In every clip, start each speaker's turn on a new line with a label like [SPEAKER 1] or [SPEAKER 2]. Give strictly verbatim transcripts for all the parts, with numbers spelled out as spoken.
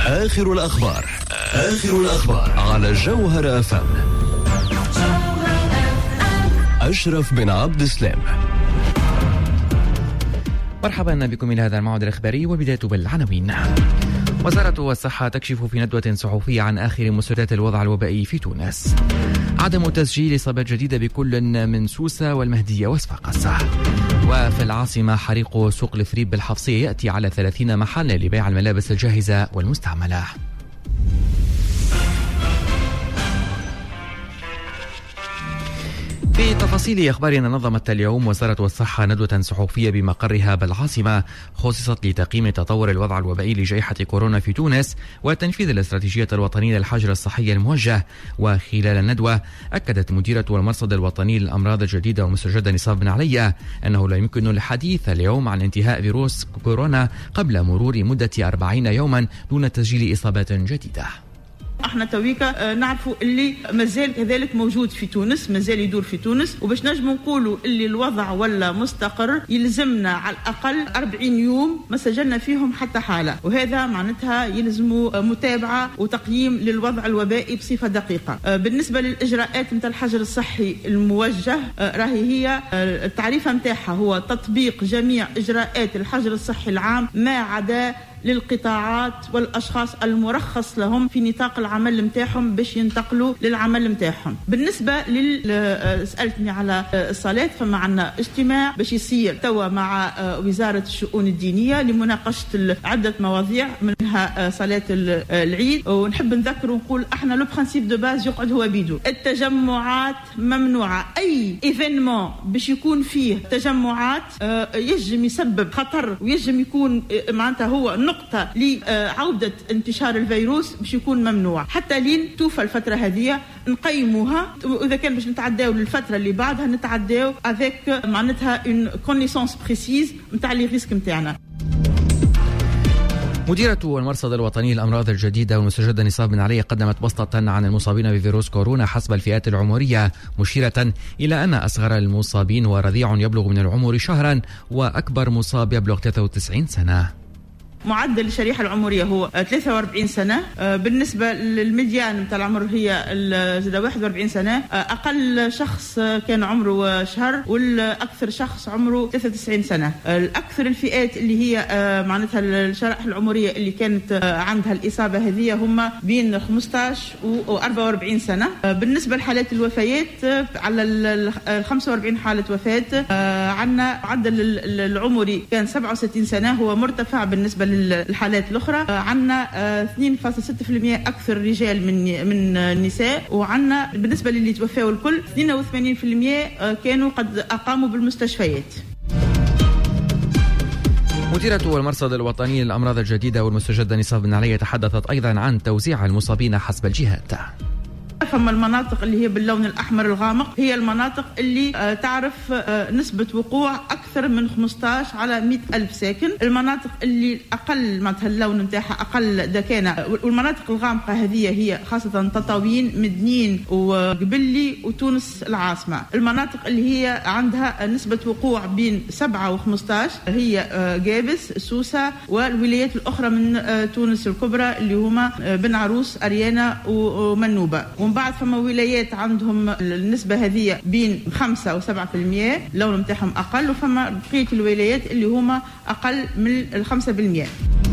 [SPEAKER 1] آخر الأخبار آخر الأخبار على جوهر أف أم. أشرف بن عبد السلام.
[SPEAKER 2] مرحبا بكم إلى هذا الموعد الإخباري، والبداية بالعناوين. وزارة الصحة تكشف في ندوة صحفية عن آخر مستجدات الوضع الوبائي في تونس. عدم تسجيل إصابات جديدة بكل من سوسة والمهدية وصفاقس. وفي العاصمة حريق سوق الثريب بالحفصية يأتي على ثلاثين محلا لبيع الملابس الجاهزة والمستعملة. في تفاصيل أخبارنا، نظمت اليوم وزارة الصحة ندوة صحفية بمقرها بالعاصمة خصصت لتقييم تطور الوضع الوبائي لجائحة كورونا في تونس وتنفيذ الاستراتيجية الوطنية للحجر الصحي الموجه. وخلال الندوة أكدت مديرة المرصد الوطني للأمراض الجديدة والمستجدة نصاب بن علي أنه لا يمكن الحديث اليوم عن انتهاء فيروس كورونا قبل مرور مدة أربعين يوما دون تسجيل إصابات جديدة.
[SPEAKER 3] احنا تويكا نعرفوا اللي مازال كذلك موجود في تونس، مازال يدور في تونس، وباش نجم نقولوا اللي الوضع ولا مستقر يلزمنا على الاقل أربعين يوم ما سجلنا فيهم حتى حاله، وهذا معناتها يلزموا متابعه وتقييم للوضع الوبائي بصفه دقيقه. بالنسبه للاجراءات نتاع الحجر الصحي الموجه، راهي هي التعريف نتاعها هو تطبيق جميع اجراءات الحجر الصحي العام ما عدا للقطاعات والأشخاص المرخص لهم في نطاق العمل متاعهم باش ينتقلوا للعمل متاعهم. بالنسبة لل سألتني على الصلاة، فما عنا اجتماع باش يصير توا مع وزارة الشؤون الدينية لمناقشة عدة مواضيع منها صلاة العيد. ونحب نذكر ونقول احنا لو برانسيب دو باز يقعد هو بيدو، التجمعات ممنوعة. أي ايفينمون باش يكون فيه تجمعات يجم يسبب خطر ويجم يكون معناتها هو نقطة لعودة انتشار الفيروس باش يكون ممنوع حتى لين توفى الفترة هذه نقيموها، وإذا كان باش نتعداو للفترة اللي بعدها نتعداو avec معناتها une connaissance précise نتاع لي ريسك نتاعنا.
[SPEAKER 2] مديرة المرصد الوطني للأمراض الجديدة والمستجدة نصاب بن علي قدمت بسطة عن المصابين بفيروس كورونا حسب الفئات العمرية، مشيرة إلى أن أصغر المصابين هو رضيع يبلغ من العمر شهرا، وأكبر مصاب يبلغ ثلاثة وتسعين سنة.
[SPEAKER 3] معدل الشريحة العمرية هو ثلاثة وأربعين سنة. بالنسبة للميديان متاع العمر هي واحد وأربعين سنة. أقل شخص كان عمره شهر والأكثر شخص عمره ثلاثة وتسعين سنة. الأكثر الفئات اللي هي معناتها الشرائح العمرية اللي كانت عندها الإصابة هذه هم بين خمسة عشر و أربعة وأربعين سنة. بالنسبة لحالات الوفيات على ال خمسة وأربعين حالة وفاة، عندنا معدل العمري كان سبعة وستين سنة، هو مرتفع بالنسبة الحالات الأخرى. عنا اثنين فاصلة ستة بالمئة أكثر رجال من من النساء، وعنا بالنسبة للي توفاوا الكل اثنين وثمانين بالمئة كانوا قد أقاموا بالمستشفيات.
[SPEAKER 2] مديرة المرصد الوطني للأمراض الجديدة والمستجدة نصاب بن علي تحدثت أيضا عن توزيع المصابين حسب الجهات.
[SPEAKER 3] فما المناطق اللي هي باللون الأحمر الغامق هي المناطق اللي تعرف نسبة وقوع أكثر من خمسة عشر على مئة ألف ساكن. المناطق اللي أقل معناتها اللون نتاعها أقل دكانة، والمناطق الغامقة هذه هي خاصة تطاوين، مدنين وقبلي وتونس العاصمة. المناطق اللي هي عندها نسبة وقوع بين سبعة وخمسة عشر هي قابس، سوسة، والولايات الأخرى من تونس الكبرى اللي هما بن عروس، أريانا ومنوبة. ومن بعد فما ولايات عندهم النسبة هذه بين خمسة وسبعة بالمئة اللون متاعهم أقل، وفما بقية الولايات اللي هما أقل من الخمسة بالمئة.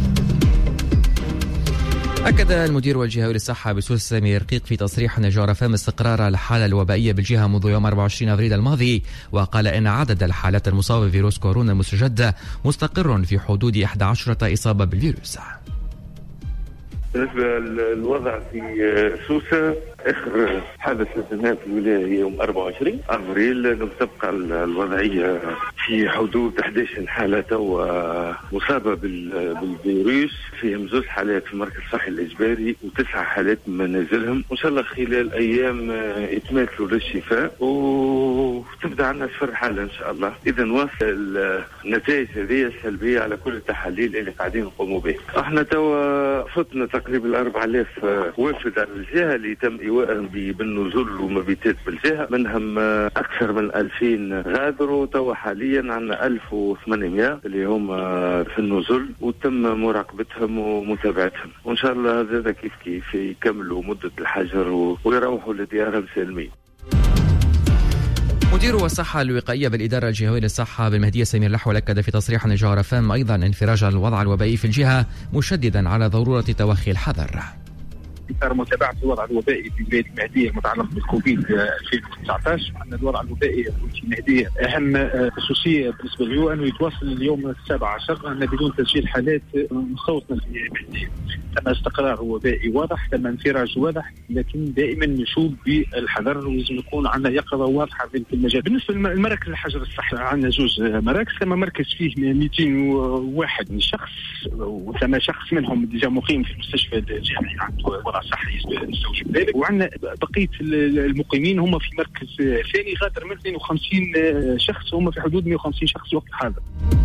[SPEAKER 2] أكد المدير والجهوي للصحة بسوس سامي رقيق في تصريح أن جرى فهم استقرار الحالة الوبائية بالجهة منذ يوم أربعة وعشرين أبريل الماضي، وقال إن عدد الحالات المصابة بفيروس كورونا المستجد مستقر في حدود إحدى عشرة إصابة بالفيروس.
[SPEAKER 4] بالنسبة للوضع في سوسة، آخر حادث نزلناه في الولاية هي يوم أربعة وعشرين أبريل. تبقى الوضعية في حدود أحد عشر حالة مصابة بالفيروس، فيهم زوج حالات في المركز الصحي الإجباري وتسعة حالات من منازلهم. وإن شاء الله خلال أيام يتماثلوا للشفاء وتبدأ عنا صفر حالة إن شاء الله. إذا واصل النتائج هذه السلبية على كل التحاليل اللي قاعدين نقوموا بها. احنا توا فتنا تقريبا أربعة آلاف وافد على الجهة اللي تم إيواءهم بالنزول ومبيتات بالجهة، منهم أكثر من ألفين غادروا. توا حاليا عندنا ألف وثمانمائة اللي هم في النزول وتم مراقبتهم ومتابعتهم، وإن شاء الله هذا كيف كيف يكملوا مدة الحجر ويروحوا لديارهم سالمين.
[SPEAKER 2] مدير الصحة الوقائية بالإدارة الجهوية للصحة بالمهدية سمير لحول أكد في تصريح لجارة فام أيضا انفراج الوضع الوبائي في الجهة، مشددا على ضرورة توخي الحذر.
[SPEAKER 5] إطار متابعة الوضع الوبائي في ولاية المهدية المتعلق بالكوفيد ألفين وتسعة عشر، أن الوضع الوبائي في المهدية أهم خصوصية بالنسبة له أنه يتواصل اليوم السابع عشر أن بدون تسجيل حالات مستوطنة في المهدية. تم استقرار وبائي واضح، تم انفراج واضح، لكن دائما نشوف بالحذر ولازم يكون عندنا يقظة واضحة في المجال. بالنسبة لمراكز الحجر الصحي عندنا زوج مراكز، ثم مركز فيه مئتين وواحد شخص، وثم شخص منهم ديجا مقيم في المستشفى الجامعي عنده صحي يستوجب ذلك، وعندنا بقيه المقيمين هم في مركز ثاني غادر من اثنين وخمسين شخص، هم في حدود مئة وخمسين شخص وقت الحاضر.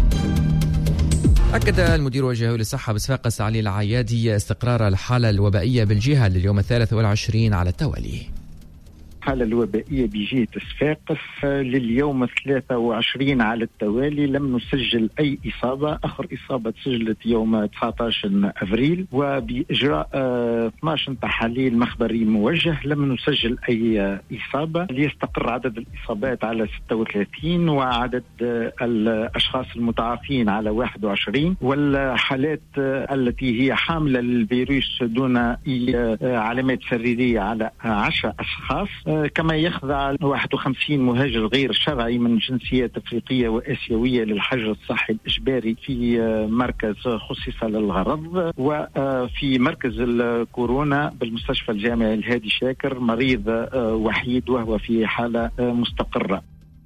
[SPEAKER 2] أكد المدير الجهوي للصحة بصفاقس علي العيادي استقرار الحالة الوبائية بالجهة لليوم الثالث والعشرين على التوالي.
[SPEAKER 6] الحالة الوبائية بجهة صفاقس لليوم الثلاثة وعشرين على التوالي لم نسجل أي إصابة. آخر إصابة سجلت يوم تسعة عشر أفريل، وبإجراء اثني عشر تحاليل مخبري موجه لم نسجل أي إصابة، ليستقر عدد الإصابات على ستة وثلاثين وعدد الأشخاص المتعافين على واحد وعشرين، والحالات التي هي حاملة للفيروس دون أي علامات سريرية على عشرة أشخاص، كما يخضع واحد وخمسين مهاجر غير شرعي من جنسيات أفريقية وآسيوية للحجر الصحي الإجباري في مركز خصص للغرض. وفي مركز الكورونا بالمستشفى الجامعي الهادي شاكر مريض وحيد وهو في حالة مستقرة.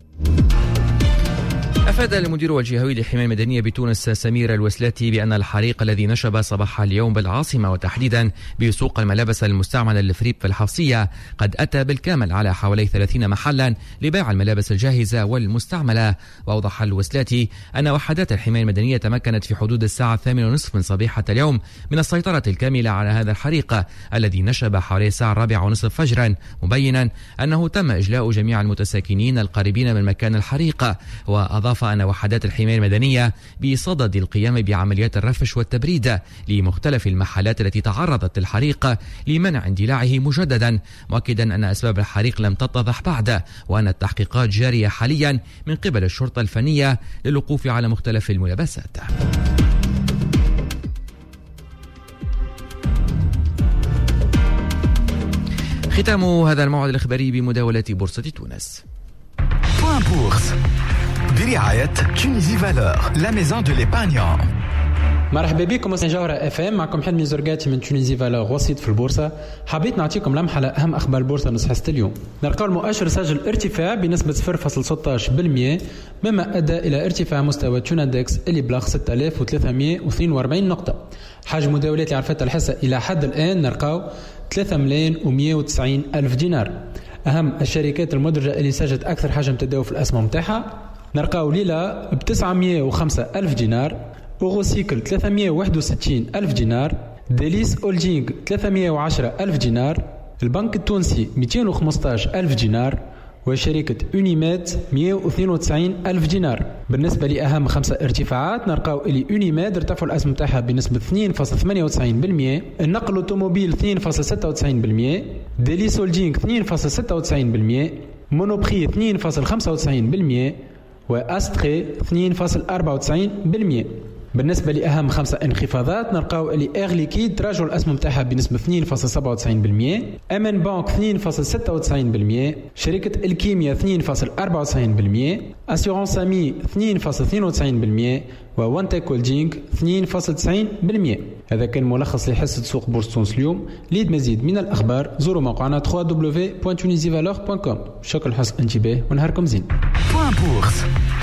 [SPEAKER 2] أفاد المدير الجهوي للحماية المدنية بتونس سمير الوسلاتي بأن الحريق الذي نشب صباح اليوم بالعاصمة وتحديدا بسوق الملابس المستعملة للفريب في الحفصية قد أتى بالكامل على حوالي ثلاثين محلا لبيع الملابس الجاهزة والمستعملة. وأوضح الوسلاتي أن وحدات الحماية المدنية تمكنت في حدود الساعة الثامنة ونصف من صبيحة اليوم من السيطرة الكاملة على هذا الحريق الذي نشب حوالي الساعة الرابعة ونصف فجرا، مبينا أنه تم إجلاء جميع المتساكنين القريبين من مكان الحريق. وأضاف أن وحدات الحماية المدنية بصدد القيام بعمليات الرفش والتبريد لمختلف المحلات التي تعرضت للحريق لمنع اندلاعه مجددا، مؤكدا أن أسباب الحريق لم تتضح بعد، وأن التحقيقات جارية حاليا من قبل الشرطة الفنية للوقوف على مختلف الملابسات. ختام هذا الموعد الإخباري بمداولة بورصة تونس.
[SPEAKER 1] بوان بورس برعاية تونيزي فالور لا ميزون دو ليبارنيون.
[SPEAKER 7] مرحبا بكم من جوهرة اف ام، معكم حلمي زرقاتي من تونيزي فالور وسيط في البورصة. حبيت نعطيكم لمحة على أهم أخبار البورصة نص حصة اليوم. نلقاو المؤشر سجل ارتفاع بنسبة صفر فاصلة ستة عشر بالمئة، مما أدى إلى ارتفاع مستوى تونادكس اللي بلغ ستة آلاف وثلاثمئة واثنين وأربعين نقطة. حجم مداولات اللي عرفتها الحصة إلى حد الآن نلقاو ثلاثة ملايين ومئة وتسعين ألف دينار. أهم الشركات المدرجة اللي سجلت أكثر حجم تداول في الأسهم متاعها نلقاو ليلى ب تسعمئة وخمسة ألف دينار، أوروسيكل ثلاثمئة وواحد وستين ألف دينار، ديليس أولجينغ ثلاثمئة وعشرة ألف دينار، البنك التونسي مئتين وخمسة عشر ألف دينار، وشركة أونيمات مئة واثنين وتسعين ألف دينار. بالنسبة لأهم خمسة ارتفاعات نلقاو اللي أونيمات ارتفعوا الأسهم تاعها بنسبة اثنين فاصلة ثمانية وتسعين بالمئة، النقل الأوتوموبيل اثنين فاصلة ستة وتسعين بالمئة، ديليس أولجينغ اثنين فاصلة ستة وتسعين بالمئة، مونوبري اثنين فاصلة خمسة وتسعين بالمئة، وأستري اثنين فاصلة أربعة وتسعين بالمئة. بالنسبة لأهم خمسة انخفاضات نلقاو اللي إير ليكيد تراجع الأسهم متاعها بنسبة اثنين فاصلة سبعة وتسعين بالمئة، أمن بانك اثنين فاصلة ستة وتسعين بالمئة، شركة الكيمياء اثنين فاصلة أربعة وتسعين بالمئة، أسيورانس أمي اثنين فاصلة اثنين وتسعين بالمئة، ووانتك هولدينغ اثنين فاصلة تسعين بالمئة. هذا كان ملخص لحصة سوق بورصة تونس اليوم. ليد مزيد من الأخبار زوروا موقعنا دبليو دبليو دبليو دوت تونيزي فالور دوت كوم. شكرا لحسن الانتباه ونهاركم زين.
[SPEAKER 1] بوان بورصة